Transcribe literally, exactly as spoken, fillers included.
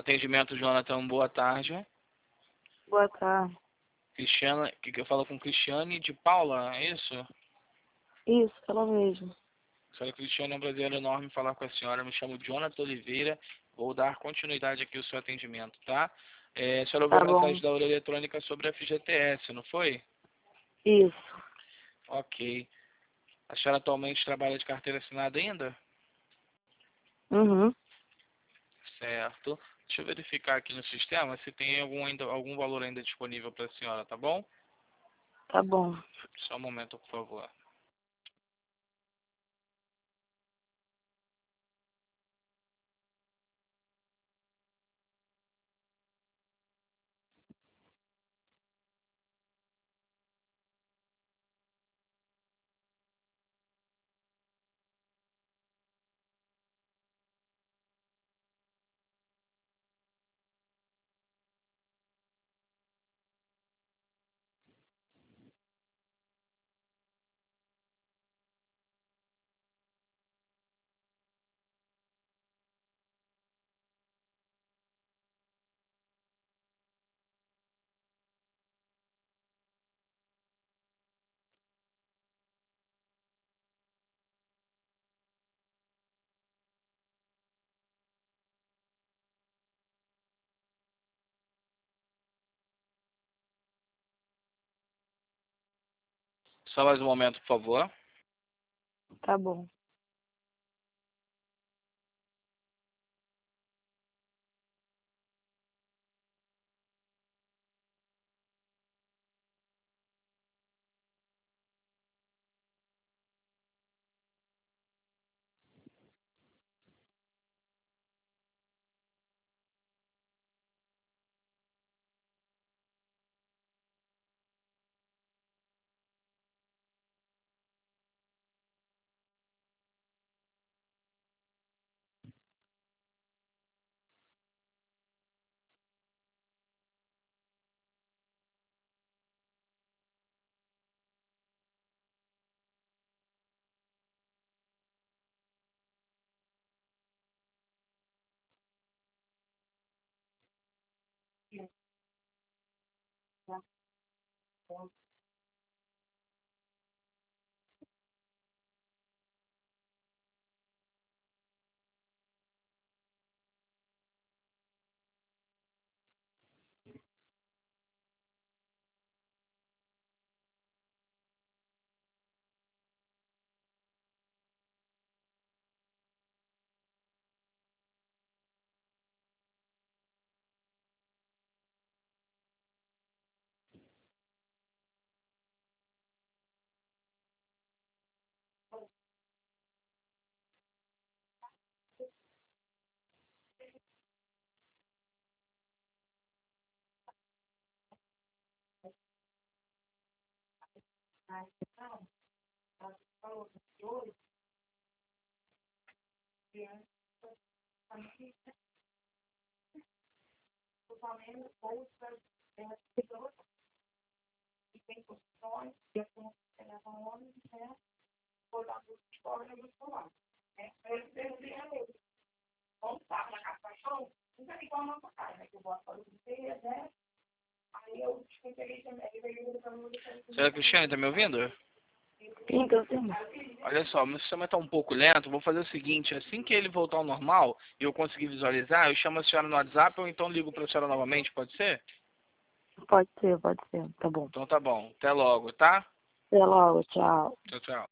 Atendimento, Jonathan, boa tarde. Boa tarde. Cristiana, que que eu falo com Cristiane de Paula, é isso? Isso, ela mesma. Senhora Cristiane, é um prazer enorme falar com a senhora. Me chamo Jonathan Oliveira. Vou dar continuidade aqui ao seu atendimento, tá? É, a senhora ouviu Tá a mensagem bom. da Hora Eletrônica sobre a F G T S, não foi? Isso. Ok. A senhora atualmente trabalha de carteira assinada ainda? Uhum. Certo. Deixa eu verificar aqui no sistema se tem algum, ainda, algum valor ainda disponível para a senhora, tá bom? Tá bom. Só um momento, por favor. Só mais um momento, por favor. Tá bom. Senhora Cristiane, tá me ouvindo? Sim, tô ouvindo. Olha só, meu sistema está um pouco lento. Vou fazer o seguinte, assim que ele voltar ao normal e eu conseguir visualizar, eu chamo a senhora no WhatsApp ou então ligo para a senhora novamente, pode ser? Pode ser, pode ser. Tá bom. Então tá bom. Até logo, tá? Até logo, tchau. Tchau, tchau.